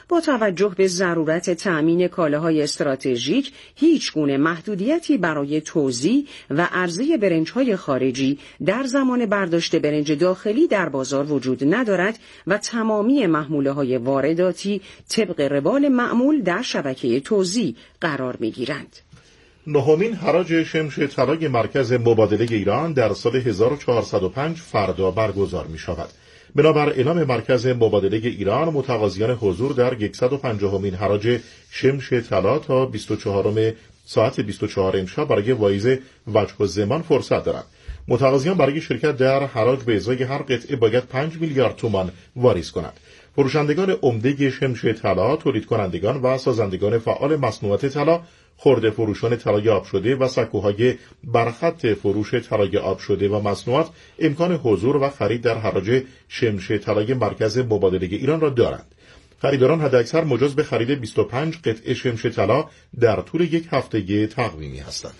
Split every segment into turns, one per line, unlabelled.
با توجه به ضرورت تأمین کالاهای استراتژیک، هیچ گونه محدودیتی برای توزیع و عرضه برنج‌های خارجی در زمان برداشت برنج داخلی در بازار وجود ندارد و تمامی محموله‌های وارداتی طبق روال معمول در شبکه توزیع قرار می‌گیرند.
نهمین حراج شمش طلای مرکز مبادله ایران در سال 1405 فردا برگزار می شود. بنابر اعلام مرکز مبادله ایران، متقاضیان حضور در 150مین حراج شمش طلا تا 24 ساعت 24 امشب برای وایز وجه الزمان فرصت دارند. متقاضیان برای شرکت در حراج به ازای هر قطعه باید 5 میلیارد تومان واریز کنند. فروشندگان عمده شمش طلا، تولید کنندگان و سازندگان فعال مصنوعات طلا، خرده فروشان طلای آب شده و سکوهای برخط فروش طلای آب شده و مصنوعات امکان حضور و خرید در حراج شمش طلای مرکز مبادله ایران را دارند. خریداران حداکثر مجاز به خرید 25 قطعه شمش طلا در طول یک هفته تقویمی هستند.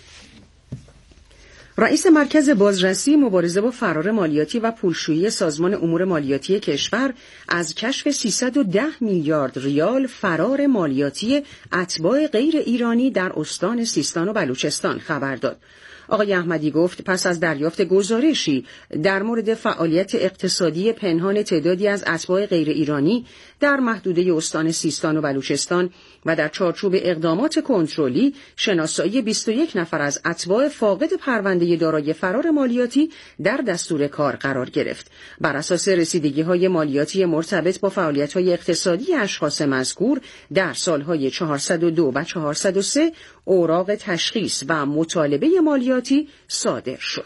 رئیس مرکز بازرسی، مبارزه با فرار مالیاتی و پولشویی سازمان امور مالیاتی کشور از کشف 310 میلیارد ریال فرار مالیاتی اتباع غیر ایرانی در استان سیستان و بلوچستان خبر داد. آقای احمدی گفت پس از دریافت گزارشی در مورد فعالیت اقتصادی پنهان تعدادی از اتباع غیر ایرانی در محدوده استان سیستان و بلوچستان و در چارچوب اقدامات کنترلی، شناسایی 21 نفر از اتباع فاقد پرونده دارای فرار مالیاتی در دستور کار قرار گرفت. بر اساس رسیدگی‌های مالیاتی مرتبط با فعالیت‌های اقتصادی اشخاص مذکور در سال‌های 402 و 403 اوراق تشخیص و مطالبه مالیاتی صادر شد.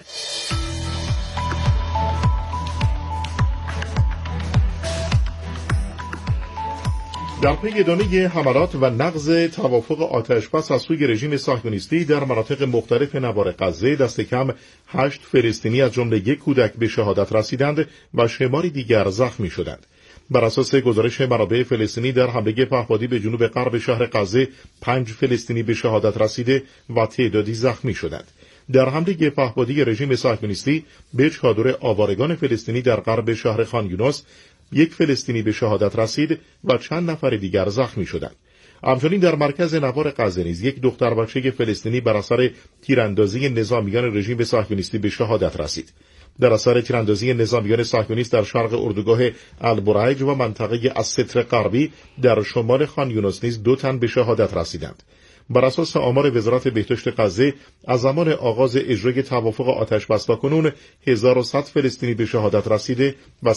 در پی ادامه حملات و نقض توافق آتشبس از سوی رژیم صهیونیستی در مناطق مختلف نوار غزه، دست کم 8 فلسطینی از جمله 1 کودک به شهادت رسیدند و شماری دیگر زخمی شدند. بر اساس گزارش منابع فلسطینی، در حمله پهپادی به جنوب غرب شهر غزه 5 فلسطینی به شهادت رسیده و تعدادی زخمی شدند. در حمله پهپادی رژیم صهیونیستی به چادر آوارگان فلسطینی در غرب شهر خان یونس 1 فلسطینی به شهادت رسید و چند نفر دیگر زخمی شدند. همچنین در مرکز نوار غزه نیز 1 دختر بچه فلسطینی بر اثر تیراندازی نظامیان رژیم صهیونیستی به شهادت رسید. در اثر تیراندازی نظامیان صهیونیست در شرق اردوگاه البرایج و منطقه الستر غربی در شمال خان یونس نیز 2 تن به شهادت رسیدند. بر اساس آمار وزارت بهداشت غزه، از زمان آغاز اجرای توافق آتشبس تاکنون 1100 فلسطینی به شهادت رسیده و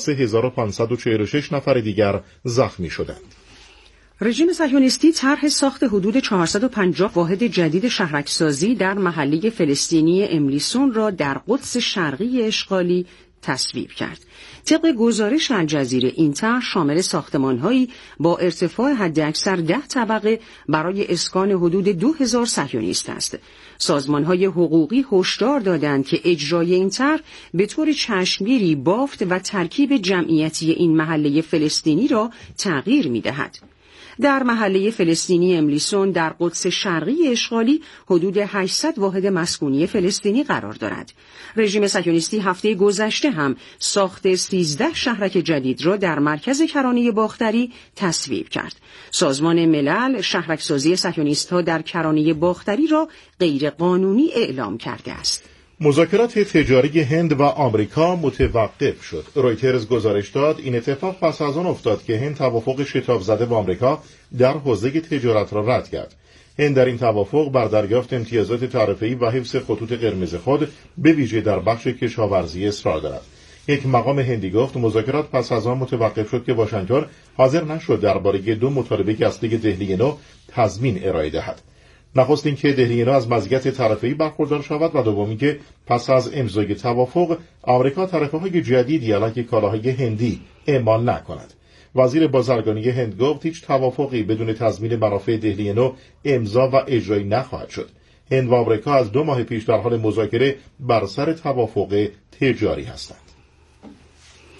3546 نفر دیگر زخمی شدند.
رژیم صهیونیستی طرح ساخت حدود 450 واحد جدید شهرک‌سازی در محله فلسطینی املیسون را در قدس شرقی اشغالی تصویب کرد. طبق گزارش الجزیره، این طرح شامل ساختمان‌هایی با ارتفاع حداکثر 10 طبقه برای اسکان حدود 2000 صهیونیست است. سازمان‌های حقوقی هشدار دادند که اجرای این طرح به طور چشمگیری بافت و ترکیب جمعیتی این محله فلسطینی را تغییر می‌دهد. در محله فلسطینی املیسون در قدس شرقی اشغالی حدود 800 واحد مسکونی فلسطینی قرار دارد. رژیم صهیونیستی هفته گذشته هم ساخت 13 شهرک جدید را در مرکز کرانه باختری تصویب کرد. سازمان ملل شهرکسازی صهیونیست‌ها در کرانه باختری را غیر قانونی اعلام کرده است.
مذاکرات تجاری هند و آمریکا متوقف شد. رویترز گزارش داد این اتفاق پس از آن افتاد که هند توافق شتاب زده با آمریکا در حوزه تجارت را رد کرد. هند در این توافق بر دریافت امتیازات تعرفه‌ای و حفظ خطوط قرمز خود به ویژه در بخش کشاورزی اصرار دارد. یک مقام هندی گفت مذاکرات پس از آن متوقف شد که واشنگتن حاضر نشد درباره 2 مطالبه اصلی دهلی نو تضمین ارائه دهد. نخست اینکه دهلی نو از مزیت تعرفه‌ای برخوردار شود و دوم اینکه پس از امضای توافق آمریکا تعرفه‌های جدیدی علیه کالاهای هندی اعمال نکند. وزیر بازرگانی هند گفت هیچ توافقی بدون تضمین منافع دهلی نو امضا و اجرایی نخواهد شد. هند و آمریکا از 2 ماه پیش در حال مذاکره بر سر توافق تجاری هستند.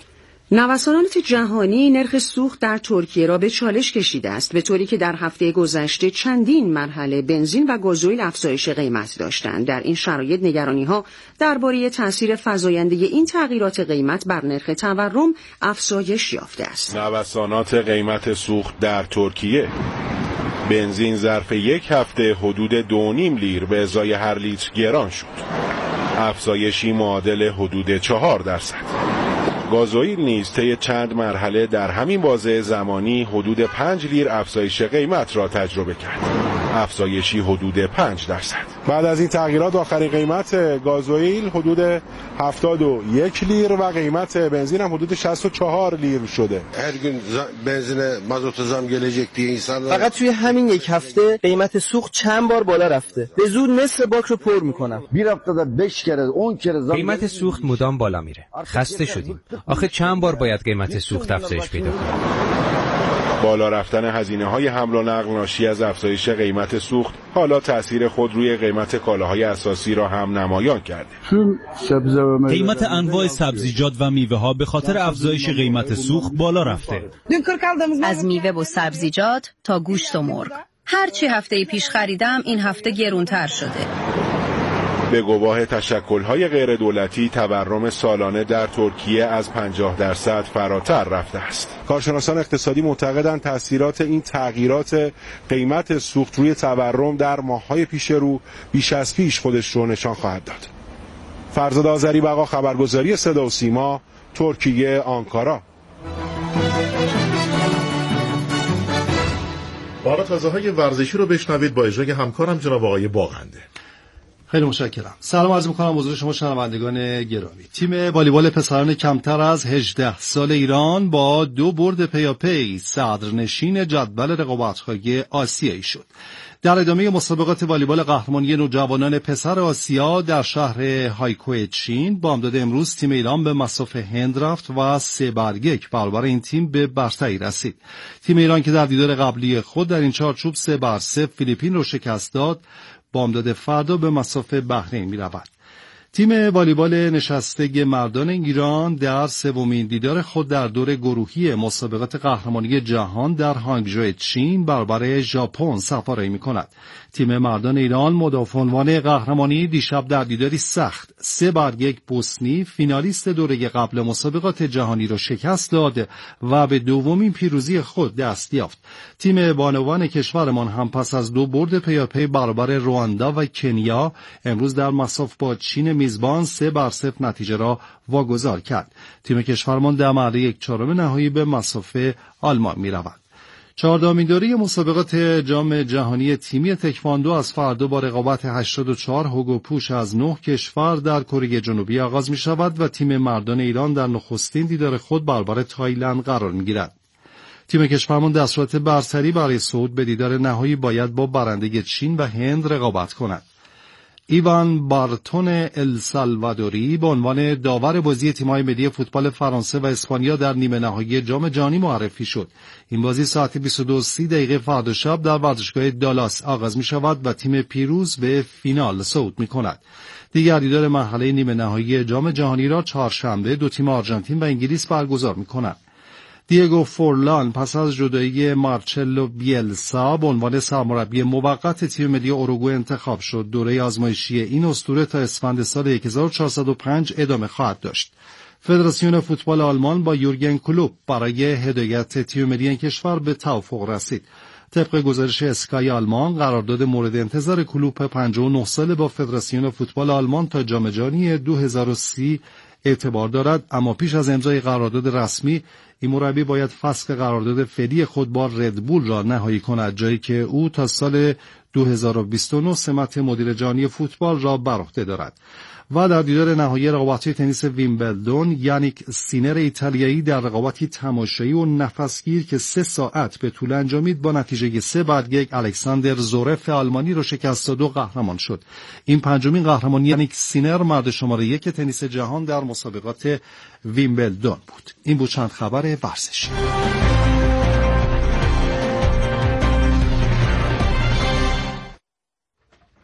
نوسانات جهانی نرخ سوخت در ترکیه را به چالش کشیده است، به طوری که در هفته گذشته چندین مرحله بنزین و گازوئیل افزایش قیمت داشتند. در این شرایط نگرانی‌ها درباره تأثیر فزاینده این تغییرات قیمت بر نرخ تورم افزایش یافته است.
نوسانات قیمت سوخت در ترکیه: بنزین ظرف یک هفته حدود 2.5 لیر به ازای هر لیتر گران شد، افزایشی معادل حدود 4%. گازوئیل نیز طی چند مرحله در همین بازه زمانی حدود 5 لیر افزایش قیمت را تجربه کرد، افزایشی حدود 5%. بعد از این تغییرات آخرین قیمت گازوئیل حدود 71 لیر و قیمت بنزین هم حدود 64 لیر شده.
هر gün benzine mazota zam gelecek diye insanlar
فقط توی همین یک هفته قیمت سوخت چند بار بالا رفته. به زور نصف باک رو پر میکنم.
bir haftada 5 kere 10 kere zam.
قیمت سوخت مدام بالا میره. خسته شدیم. آخه چند بار باید قیمت سوخت افزایش پیدا کنه؟
بالا رفتن هزینه‌های حمل و نقل ناشی از افزایش قیمت سوخت حالا تأثیر خود روی قیمت کالاهای اساسی را هم نمایان کرده.
قیمت انواع سبزیجات و میوه‌ها به خاطر افزایش قیمت سوخت بالا رفته.
از میوه و سبزیجات تا گوشت و مرغ، هر چی هفته پیش خریدم این هفته گرونتر شده.
به گواه تشکل‌های غیر دولتی تورم سالانه در ترکیه از 50% فراتر رفته است. کارشناسان اقتصادی معتقدند تأثیرات این تغییرات قیمت سوخت روی تورم در ماه‌های پیش رو بیش از پیش خودش رو نشان خواهد داد. فرزاد آذری بقا، خبرگزاری صدا و سیما، ترکیه، آنکارا.
حالا تازه‌های ورزشی رو بشنوید با اجرای همکارم جناب آقای باغنده.
خیلی متشکرم. سلام عرض می‌کنم حضور شما شنوندگان گرامی. تیم والیبال پسران کمتر از 18 سال ایران با 2 برد پیاپی صدرنشین جدول رقابت‌های آسیایی شد. در ادامه مسابقات والیبال قهرمانی نوجوانان پسر آسیا در شهر هایکو چین بامداد امروز تیم ایران به مصاف هند رفت و 3-1 برابر این تیم به برتری رسید. تیم ایران که در دیدار قبلی خود در این چارچوب 3-0 فیلیپین را شکست داد، بامداد فردا به مصاف بحرین می رود. تیم والیبال نشسته مردان ایران در سومین دیدار خود در دور گروهی مسابقات قهرمانی جهان در هانگژو چین برابر ژاپن سفاری می کند. تیم مردان ایران مدافع عنوان قهرمانی دیشب در دیداری سخت 3-1 بوسنی فینالیست دوره قبل مسابقات جهانی را شکست داد و به دومین پیروزی خود دست یافت. تیم بانوان کشورمان هم پس از 2 برد پیاپی برابر رواندا و کنیا امروز در مصاف با چین میزبان 3-0 نتیجه را واگذار کرد. تیم کشورمان در مرحله 1/4 نهایی به مصاف آلمان می رود. 14مین دوره مسابقات جام جهانی تیمی تکواندو از فردا با رقابت 84 هوگوپوش از 9 کشور در کره جنوبی آغاز می شود و تیم مردان ایران در نخستین دیدار خود برابر تایلند قرار می گیرد. تیم کشورمان در صورت برتری برای صعود به دیدار نهایی باید با برنده چین و هند رقابت کند. ایوان بارتون السالوادوری به عنوان داور بازی تیم‌های ملی فوتبال فرانسه و اسپانیا در نیمه نهایی جام جهانی معرفی شد. این بازی ساعت 22:30 فردا شب در ورزشگاه دالاس آغاز می شود و تیم پیروز به فینال صعود می کند. دیگر دیدار مرحله نیمه نهایی جام جهانی را چهارشنبه 2 تیم آرژانتین و انگلیس برگزار می کنند. دیگو فورلان پس از جدایی مارچلو بیلسا به عنوان سرمربی موقت تیم ملی اوروگوئه انتخاب شد. دوره آزمایشی این اسطوره تا اسفند سال 1405 ادامه خواهد داشت. فدراسیون فوتبال آلمان با یورگن کلوپ برای هدایت تیم ملی این کشور به توافق رسید. طبق گزارش اسکای آلمان قرارداد مورد انتظار کلوپ 59 ساله با فدراسیون فوتبال آلمان تا جام جهانی 2030 اعتبار دارد، اما پیش از امضای قرارداد رسمی این مربی باید فسخ قرارداد فعلی خود با ردبول را نهایی کند، جایی که او تا سال 2029 سمت مدیر جهانی فوتبال را بر عهده دارد. و در دیدار نهایی رقابت‌های تنیس ویمبلدون یانیک سینر ایتالیایی در رقابتی تماشایی و نفسگیر که 3 ساعت به طول انجامید با نتیجه 3-1 الکساندر زورف آلمانی را شکست داد و قهرمان شد. این 5مین قهرمانی یانیک سینر مرد شماره 1 تنیس جهان در مسابقات ویمبلدون بود. این بود چند خبر ورزشی.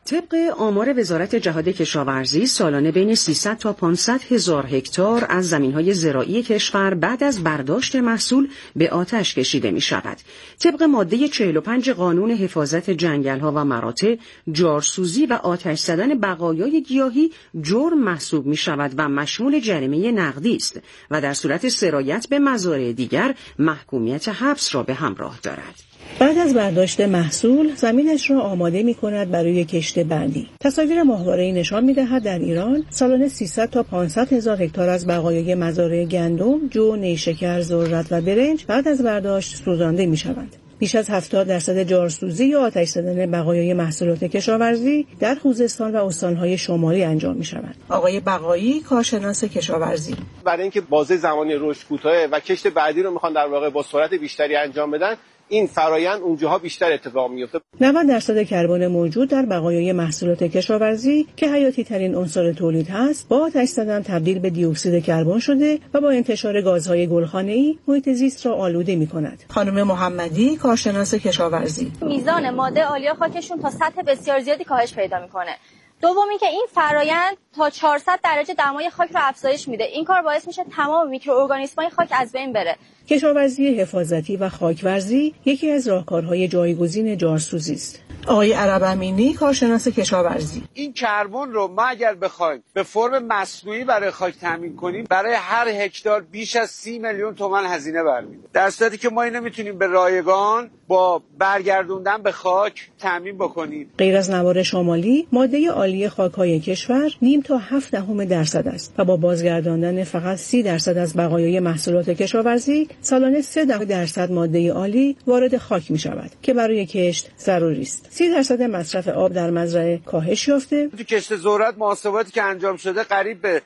طبق آمار وزارت جهاد کشاورزی سالانه بین 300 تا 500 هزار هکتار از زمین‌های زراعی کشور بعد از برداشت محصول به آتش کشیده می‌شود. طبق ماده 45 قانون حفاظت جنگل‌ها و مراتع، جارسوزی و آتش زدن بقایای گیاهی جرم محسوب می‌شود و مشمول جریمه نقدی است و در صورت سرایت به مزارع دیگر محکومیت حبس را به همراه دارد.
بعد از برداشت محصول زمینش را آماده می کند برای کشت بعدی. تصاویر ماهواره‌ای نشان می دهد در ایران سالانه 300 تا 500 هزار هکتار از بقایای مزارع گندم، جو، نیشکر، ذرت و برنج بعد از برداشت سوزانده می شوند. بیش از 70% جارسوزی یا آتش زدن بقایای محصولات کشاورزی در خوزستان و استان‌های شمالی انجام می شود. آقای بقایی، کارشناس کشاورزی:
برای اینکه بازه زمانی رشد کوتاهه و کشت بعدی رو میخوان در واقع با سرعت بیشتری انجام بدن، این فرایند اونجاها بیشتر اتفاق میفته. 90% کربن موجود در بقایای محصولات کشاورزی که حیاتی ترین عنصر تولید هست، با آتش زدن تبدیل به دی اکسید کربن شده و با انتشار گازهای گلخانه‌ای محیط زیست را آلوده می‌کند. خانم محمدی، کارشناس کشاورزی:
میزان ماده عالیه خاکشون تا سطح بسیار زیادی کاهش پیدا می‌کنه. دومی که این فرایند تا 400 درجه دمای خاک رو افزایش میده. این کار باعث میشه تمام میکروارگانیسم‌های خاک از بین بره.
کشاورزی حفاظتی و خاکورزی یکی از راهکارهای جایگزین جارسوزی است. آقای عرب امینی، کارشناس کشاورزی:
این کربن رو ما اگر بخوایم به فرم مصنوعی برای خاک تامین کنیم، برای هر هکتار بیش از 30 میلیون تومان هزینه برمی‌داره. در صورتی که ما اینو میتونیم به رایگان با برگردوندن به خاک تامین بکنیم.
غیر از نوار شمالی، ماده عالی خاک‌های کشور 0.5 تا 0.7% است و با بازگرداندن فقط 30% از بقایای محصولات کشاورزی، سالانه 3% ماده عالی وارد خاک می‌شود که برای کشت ضروری است. 30% مصرف آب در مزرعه کاهش یافته.
تو کشت ذرت محاسباتی که انجام شده قریب به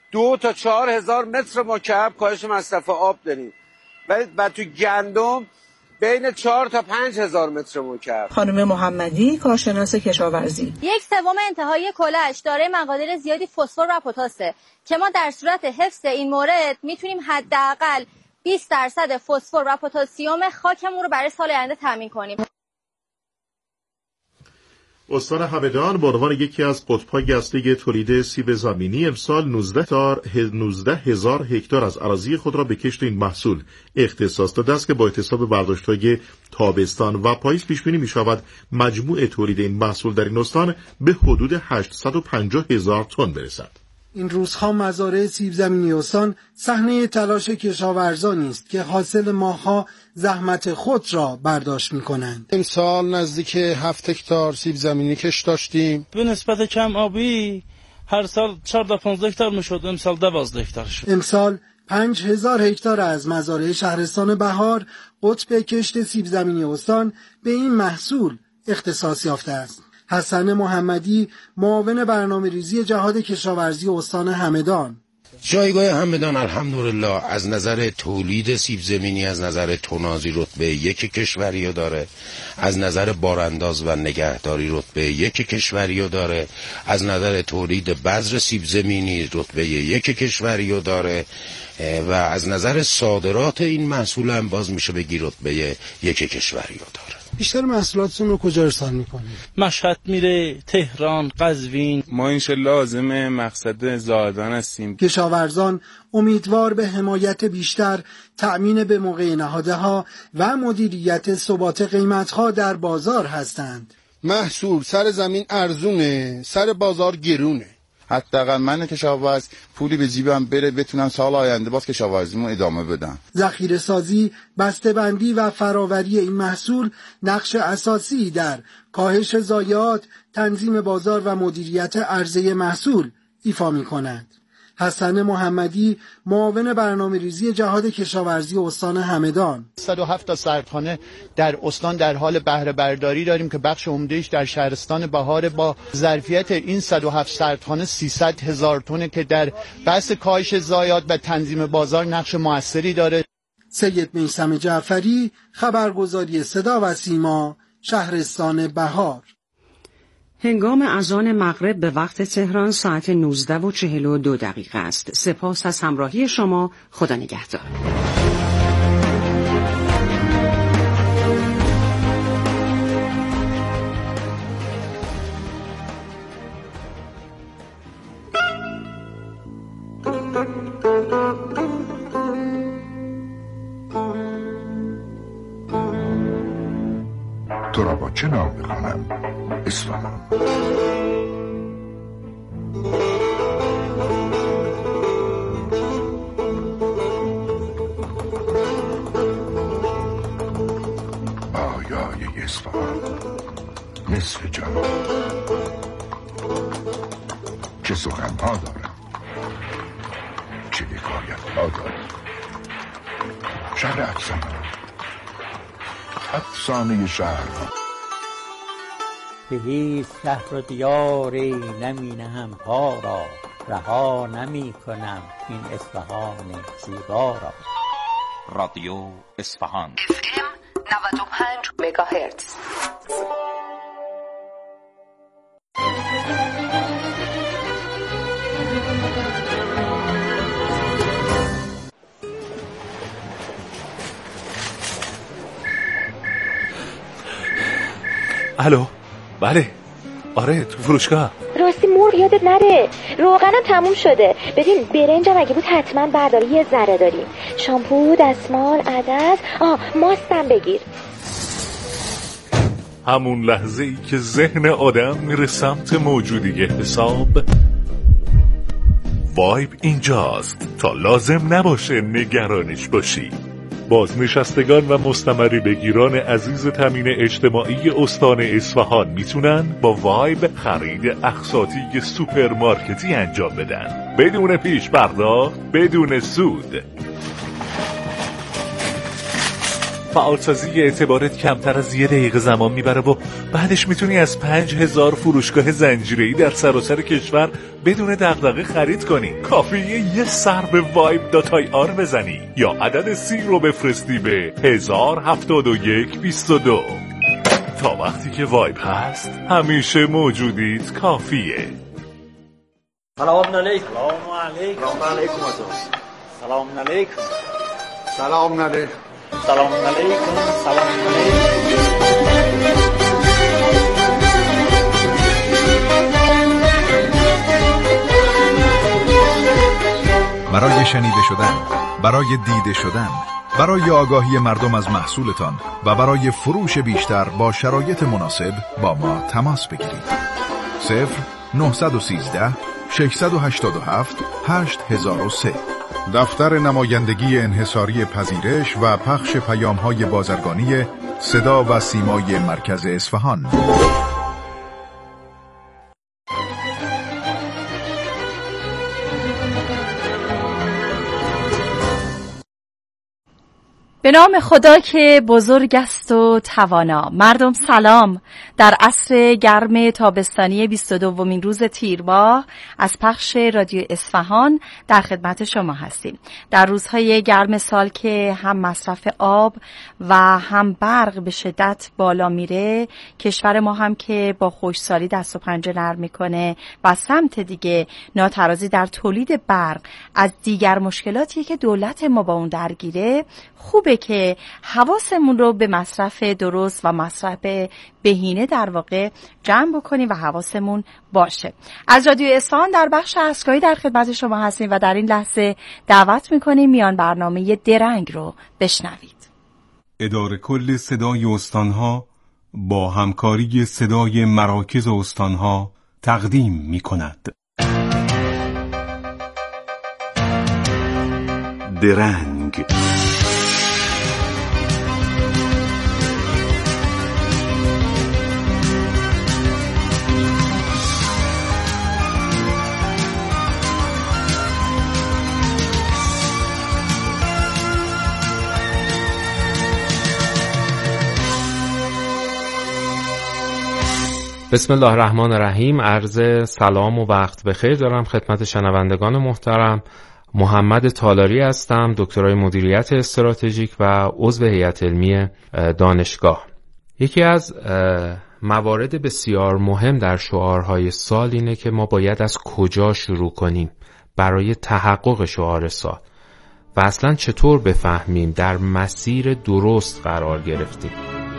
2 تا 4 هزار متر مکعب کاهش مصرف آب داریم و تو گندم بین 4 تا 5 هزار متر مکعب.
خانم محمدی، کارشناس کشاورزی:
1/3 انتهای کله‌اش دارای مقادیر زیادی فسفر و پتاسه که ما در صورت حفظ این مورد میتونیم حداقل 20% فسفر و پتاسیم خاکمون رو برای سال آینده تامین کنیم.
استان همدان به عنوان یکی از قطب‌های اصلی تولید سیب زمینی امسال 19 هزار هکتار از اراضی خود را به کشت این محصول اختصاص داده است که با احتساب برداشت‌های تابستان و پاییز پیش بینی می‌شود مجموع تولید این محصول در این استان به حدود 850 هزار تن برسد.
این روزها مزارع سیب زمینی استان صحنه تلاش کشاورزانی است که حاصل ماه‌ها زحمت خود را برداشت می‌کنند.
امسال نزدیک 7 هکتار سیب زمینی کش داشتیم.
به نسبت کم آبی هر سال 4 تا 15 هکتار میشد، امسال 12 هکتار شد.
امسال 5000 هکتار از مزارع شهرستان بهار قطب کشت سیب زمینی استان به این محصول اختصاص یافته است. حسن محمدی، معاون برنامه‌ریزی جهاد کشاورزی استان همدان:
جایگاه همدان الحمدلله از نظر تولید سیب زمینی، از نظر تونازی رتبه 1 کشوری داره، از نظر بارانداز و نگهداری رتبه 1 کشوری داره، از نظر تولید بذر سیب زمینی رتبه 1 کشوری داره و از نظر صادرات این محصول هم باز میشه بگی رتبه 1 کشوری داره.
بیشتر محصولاتتون رو کجا ارسال میکنید؟
مشهد میره، تهران، قزوین.
ما انشالله عازم مقصد زاهدان هستیم.
کشاورزان امیدوار به حمایت بیشتر، تأمین به موقع نهادها و مدیریت ثبات قیمتها در بازار هستند.
محصول سر زمین ارزونه، سر بازار گرونه.
حداقل من کشاورز پولی به جیبم بره بتونم سال آینده باز کشاورزیمو ادامه بدم.
ذخیره سازی، بسته‌بندی و فراوری این محصول نقش اساسی در کاهش ضایعات، تنظیم بازار و مدیریت عرضه محصول ایفا می‌کنند. حسن محمدی، معاون برنامه‌ریزی جهاد کشاورزی استان همدان:
107 تا سردخانه در استان در حال بهره برداری داریم که بخش عمده‌اش در شهرستان بهار با ظرفیت این 107 سردخانه 300 هزار تن که در بحث کاهش ضایعات و تنظیم بازار نقش موثری داره.
سید میثم جعفری، خبرگزاری صدا و سیما، شهرستان بهار.
هنگام اذان مغرب به وقت تهران ساعت 19:42 است. سپاس از همراهی شما. خدا نگهدار.
تو را با چه نام می‌خوانم؟ اصفهان. آیای اصفهان، نصف جان. چه سخن‌ها دارم، چه حکایت‌ها دارم. شهر افسانه شهرها.
به هیچ شهر و دیاری نمی نهم پا را، رها نمی کنم این اصفهان زیبا را.
رادیو اصفهان
FM 95 مگاهرتز.
الو، بله، آره تو فروشگاه.
راستی مرغ یادت نره، روغنم تموم شده. ببین برنجم اگه بود حتما بردار، یه ذره داریم. شامپو، دستمال، عدس، ماستم بگیر.
همون لحظه ای که ذهن آدم میره سمت موجودی حساب، وایب اینجاست تا لازم نباشه نگرانش باشی. بازنشستگان و مستمری بگیران عزیز تامین اجتماعی استان اصفهان میتونن با وایب خرید اقساطی سوپرمارکتی انجام بدن بدون پیش پرداخت، بدون سود. فعالسازی اعتبارت کمتر از 1 دقیقه زمان میبره و بعدش میتونی از 5000 فروشگاه زنجیره‌ای در سراسر کشور بدون دغدغه خرید کنی. کافیه یه سر به vibe.ir بزنی یا عدد 30 رو بفرستی به 107122. تا وقتی که وایب هست همیشه موجودیت کافیه.
سلام علیکم. سلام علیکم. سلام علیکم.
سلام علیکم.
سلام علیکم. سلام علیکم.
برای شنیده شدن، برای دیده شدن، برای آگاهی مردم از محصولتان و برای فروش بیشتر با شرایط مناسب با ما تماس بگیرید. 0913 687 8003. دفتر نمایندگی انحصاری پذیرش و پخش پیام‌های بازرگانی صدا و سیمای مرکز اصفهان.
به نام خدا که بزرگ است و توانا. مردم سلام. در عصر گرم تابستانی 22مین روز تیر ماه از پخش رادیو اصفهان در خدمت شما هستیم. در روزهای گرم سال که هم مصرف آب و هم برق به شدت بالا میره، کشور ما هم که با خشکسالی دست و پنجه نرم میکنه و سمت دیگه ناترازی در تولید برق از دیگر مشکلاتی که دولت ما با اون درگیره، خوبه که حواسمون رو به مصرف درست و مصرف بهینه در واقع جمع بکنیم و حواسمون باشه. از رادیو اصفهان در بخش اسکایی در خدمت شما هستیم و در این لحظه دعوت میکنیم میان برنامه درنگ رو بشنوید.
اداره کل صدای استانها با همکاری صدای مراکز استانها تقدیم میکند. درنگ.
بسم الله الرحمن الرحیم. عرض سلام و وقت بخیر دارم خدمت شنوندگان محترم. محمد تالاری هستم، دکترای مدیریت استراتژیک و عضو هیئت علمی دانشگاه. یکی از موارد بسیار مهم در شعارهای سال اینه که ما باید از کجا شروع کنیم برای تحقق شعار سال و اصلا چطور بفهمیم در مسیر درست قرار گرفتیم.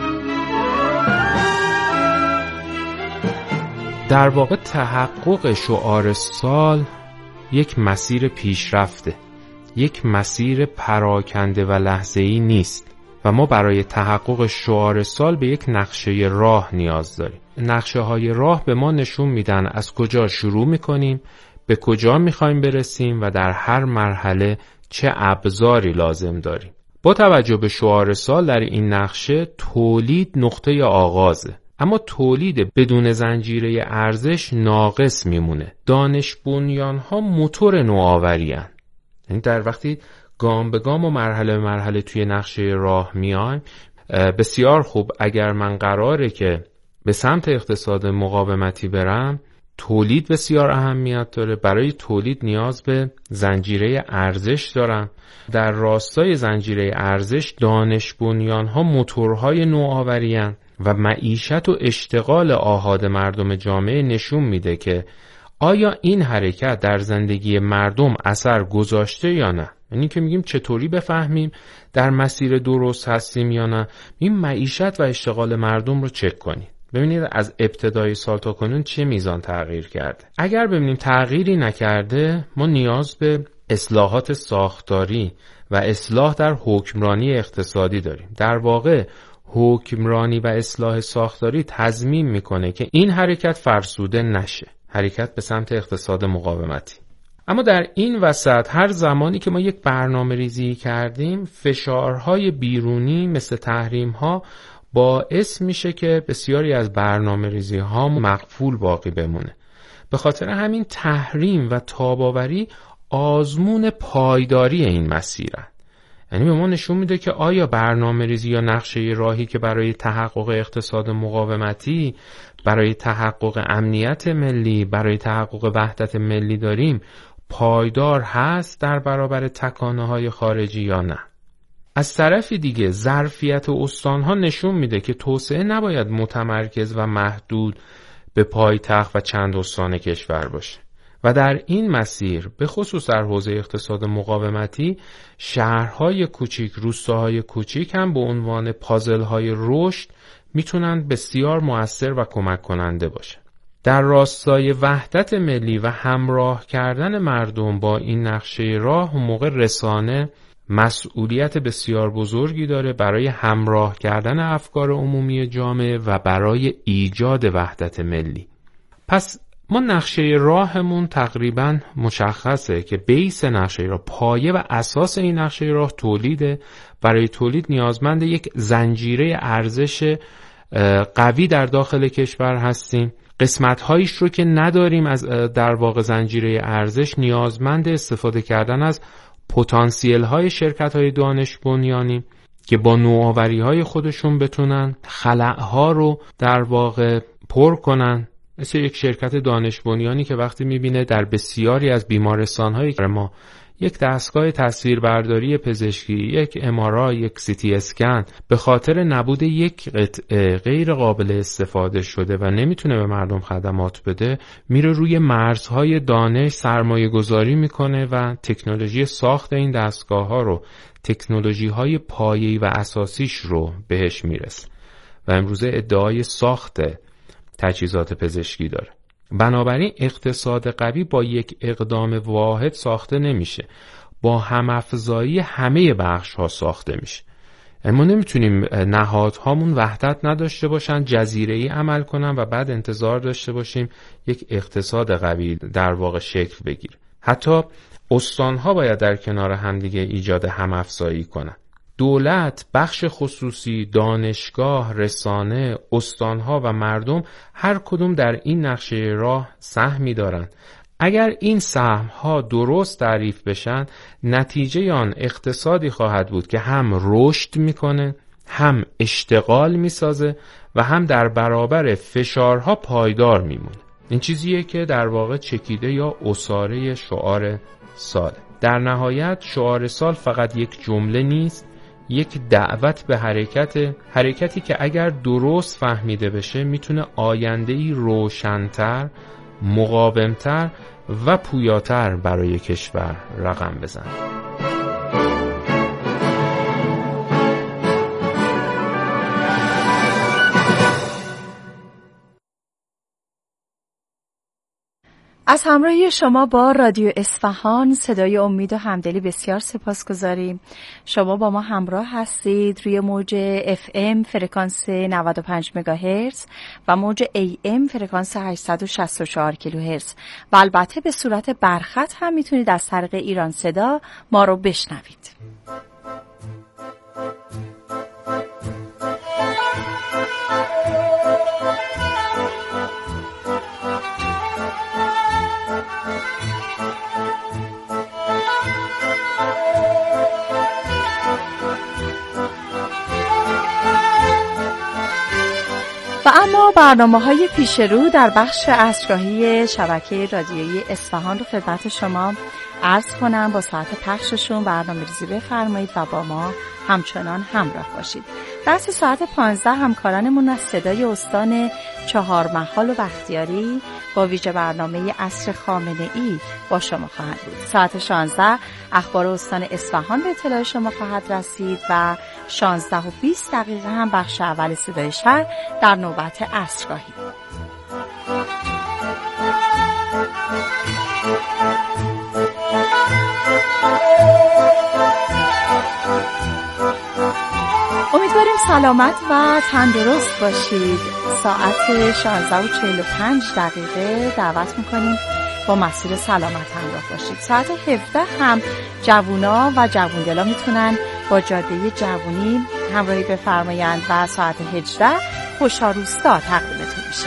در واقع تحقق شعار سال یک مسیر پیشرفته، یک مسیر پراکنده و لحظه‌ای نیست. و ما برای تحقق شعار سال به یک نقشه راه نیاز داریم. نقشه های راه به ما نشون میدن از کجا شروع میکنیم، به کجا میخوایم برسیم و در هر مرحله چه ابزاری لازم داریم. با توجه به شعار سال در این نقشه تولید نقطه آغازه، اما تولید بدون زنجیره ارزش ناقص میمونه. دانش بنیان‌ها موتور نوآوری هستند. یعنی در وقتی گام به گام و مرحله به مرحله توی نقشه راه میایم، بسیار خوب اگر من قراره که به سمت اقتصاد مقاومتی برم، تولید بسیار اهمیت داره. برای تولید نیاز به زنجیره ارزش دارم. در راستای زنجیره ارزش دانش بنیان‌ها موتورهای نوآوری هستند و معیشت و اشتغال آحاد مردم جامعه نشون میده که آیا این حرکت در زندگی مردم اثر گذاشته یا نه. یعنی که میگیم چطوری بفهمیم در مسیر درست هستیم یا نه، این معیشت و اشتغال مردم رو چک کنید. ببینید از ابتدای سال تا کنون چه میزان تغییر کرده. اگر ببینیم تغییری نکرده، ما نیاز به اصلاحات ساختاری و اصلاح در حکمرانی اقتصادی داریم. در واقع حکمرانی و اصلاح ساختاری تضمین میکنه که این حرکت فرسوده نشه، حرکت به سمت اقتصاد مقاومتی. اما در این وسط هر زمانی که ما یک برنامه ریزی کردیم، فشارهای بیرونی مثل تحریم‌ها باعث میشه که بسیاری از برنامه ریزی ها مقفول باقی بمونه. به خاطر همین تحریم و تاب‌آوری آزمون پایداری این مسیرن. یعنی به ما نشون میده که آیا برنامه ریزی یا نقشه راهی که برای تحقق اقتصاد مقاومتی، برای تحقق امنیت ملی، برای تحقق وحدت ملی داریم، پایدار هست در برابر تکانه‌های خارجی یا نه. از طرف دیگه ظرفیت استان‌ها نشون میده که توسعه نباید متمرکز و محدود به پایتخت و چند استان کشور باشه و در این مسیر به خصوص در حوزه اقتصاد مقاومتی شهرهای کوچیک، روستاهای کوچیک هم به عنوان پازل‌های رشد میتونن بسیار مؤثر و کمک کننده باشه. در راستای وحدت ملی و همراه کردن مردم با این نقشه راه، اون موقع رسانه مسئولیت بسیار بزرگی داره برای همراه کردن افکار عمومی جامعه و برای ایجاد وحدت ملی. پس ما نقشه راهمون تقریباً مشخصه که بیس نقشه راه، پایه و اساس این نقشه راه تولیده. برای تولید نیازمند یک زنجیره ارزش قوی در داخل کشور هستیم. قسمت‌هایش رو که نداریم از در واقع زنجیره ارزش، نیازمند استفاده کردن از پتانسیل‌های شرکت‌های دانش بنیانی که با نوآوری‌های خودشون بتونن خلأها رو در واقع پر کنن. مثل یک شرکت دانش بنیانی که وقتی می‌بینه در بسیاری از بیمارستان‌های ما یک دستگاه تصویربرداری پزشکی، یک MRI، یک CT اسکن به خاطر نبود یک قطعه غیر قابل استفاده شده و نمیتونه به مردم خدمات بده، میره روی مرزهای دانش سرمایه گذاری میکنه و تکنولوژی ساخت این دستگاه ها رو، تکنولوژی های پایه‌ای و اساسیش رو بهش میرسه و امروزه ادعای ساخت تجهیزات پزشکی داره. بنابراین اقتصاد قوی با یک اقدام واحد ساخته نمیشه، با همافزایی همه بخش ها ساخته میشه. ما نمیتونیم نهادهامون وحدت نداشته باشن، جزیره‌ای عمل کنن و بعد انتظار داشته باشیم یک اقتصاد قوی در واقع شکل بگیره. حتی استانها باید در کنار همدیگه ایجاد همافزایی کنن. دولت، بخش خصوصی، دانشگاه، رسانه، استانها و مردم هر کدوم در این نقشه راه سهمی دارند. اگر این سهم‌ها درست تعریف بشن، نتیجه آن اقتصادی خواهد بود که هم رشد میکنه، هم اشتغال میسازه و هم در برابر فشارها پایدار میمونه. این چیزیه که در واقع چکیده یا اساره شعار ساله. در نهایت شعار سال فقط یک جمله نیست، یک دعوت به حرکتی که اگر درست فهمیده بشه میتونه آینده‌ای روشن‌تر، مقاوم‌تر و پویاتر برای کشور رقم بزنه.
از همراهی شما با رادیو اصفهان صدای امید و همدلی بسیار سپاسگزاریم. شما با ما همراه هستید روی موج FM فرکانس 95 مگاهرتز و موج AM فرکانس 864 کیلوهرتز و البته به صورت برخط هم میتونید از طریق ایران صدا ما رو بشنوید. و اما برنامه‌های پیش رو در بخش عصرگاهی شبکه رادیویی اصفهان رو خدمت شما عرض کنم. با ساعت پخششون برنامه‌ریزی بفرمایید و با ما همچنان همراه باشید. رأس ساعت 15 همکارانمون از صدای استان چهارمحال و بختیاری با ویژه برنامه عصر خامنه‌ای با شما خواهد بود. ساعت 16 اخبار استان اصفهان به اطلاع شما خواهد رسید و 16:20 هم بخش اول صدای شهر در نوبت عصرگاهی. امیدواریم سلامت و تندرست باشید. ساعت 16:45 دعوت میکنیم با مسیر سلامت همراه باشید. ساعت 17 هم جوونا و جووندلا میتونن با جاده جوونی همراهی بفرمایند و ساعت 18 خوشاروستا تقدیمتون میشه.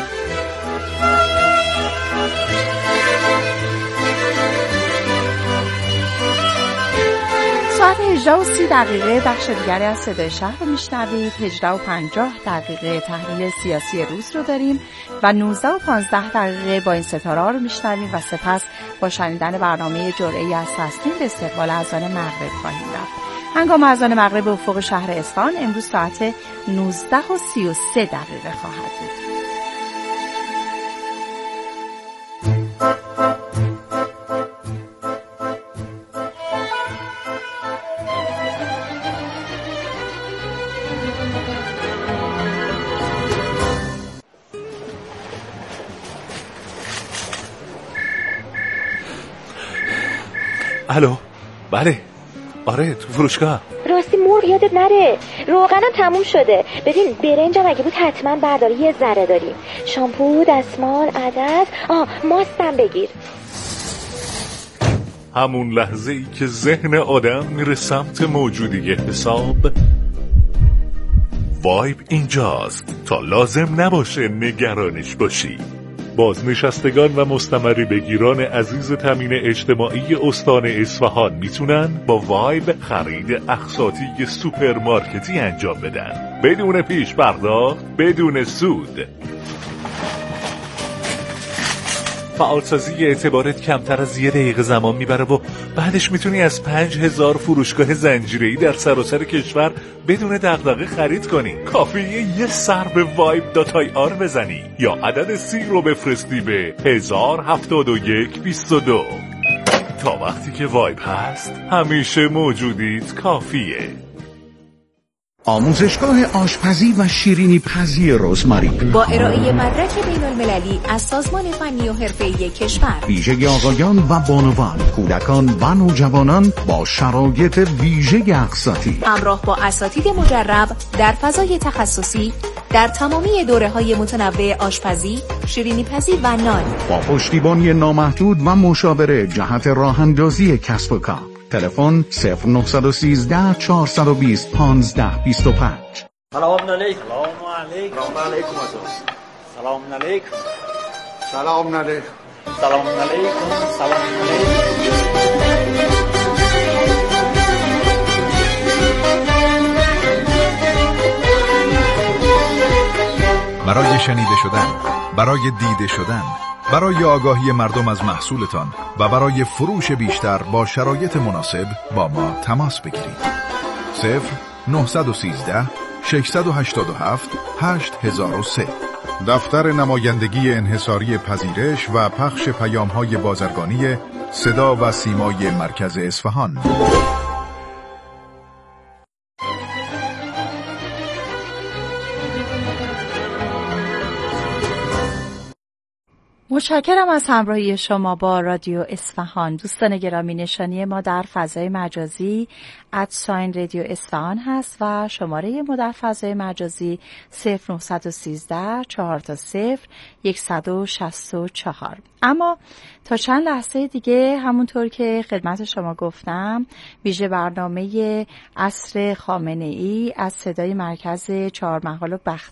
ساعت 18:30 بخش دیگری از صدای شهر رو میشنوید. 18:50 تحلیل سیاسی روز رو داریم و 19:15 با این ستاره رو میشنویم و سپس با شنیدن برنامه جرعه‌ای از تسلیم به استقبال اذان مغرب خواهیم رفت. هنگام اذان مغرب به افق شهر اصفهان امروز ساعت 19:33 خواهد بود.
الو، بله، آره تو فروشگاه.
راستی مرغ یادت نره، روغنم تموم شده. ببین برنجم اگه بود حتما برداری، یه ذره داریم. شامپو، دستمال، عدس، ماستم بگیر.
همون لحظه ای که ذهن آدم میره سمت موجودی حساب، وایب اینجاست تا لازم نباشه نگرانش باشی. بازنشستگان و مستمری بگیران عزیز تامین اجتماعی استان اصفهان میتونن با وایب خرید اقساطی سوپرمارکتی انجام بدن بدون پیش پرداخت، بدون سود. فعالسازی اعتبارت کمتر از 1 دقیقه زمان میبره و بعدش میتونی از 5000 فروشگاه زنجیره‌ای در سراسر کشور بدون دغدغه خرید کنی. کافیه یه سر به vibe.ir بزنی یا عدد 30 رو بفرستی به 107122. تا وقتی که وایب هست همیشه موجودیت کافیه.
آموزشگاه آشپزی و شیرینی پزی روزماری
با ارائه مدرک بین المللی از سازمان فنی و حرفه‌ای کشور،
ویژه آقایان و بانوان، کودکان و نوجوانان با شرایط ویژه اقساطی،
همراه با اساتید مجرب در فضای تخصصی در تمامی دوره‌های متنوع آشپزی، شیرینی پزی و نان،
با پشتیبانی نامحدود و مشاوره جهت راه‌اندازی کسب و کار. تلفن 0913 420 1525.
سلام علیکم.
سلام علیکم.
سلام علیکم.
سلام علیکم.
سلام علیکم. سلام
علیکم. برای شنیده شدن، برای دیده شدن، برای آگاهی مردم از محصولتان و برای فروش بیشتر با شرایط مناسب با ما تماس بگیرید. 0913 687 8003. دفتر نمایندگی انحصاری پذیرش و پخش پیام‌های بازرگانی صدا و سیمای مرکز اصفهان.
متشکرم از همراهی شما با رادیو اصفهان. دوستان گرامی، نشانی ما در فضای مجازی @رادیو اصفهان هست و شماره ما در فضای مجازی 0913 4 164. اما تا چند لحظه دیگه همونطور که خدمت شما گفتم ویژه برنامه عصر خامنه‌ای از صدای مرکز چهارمحال و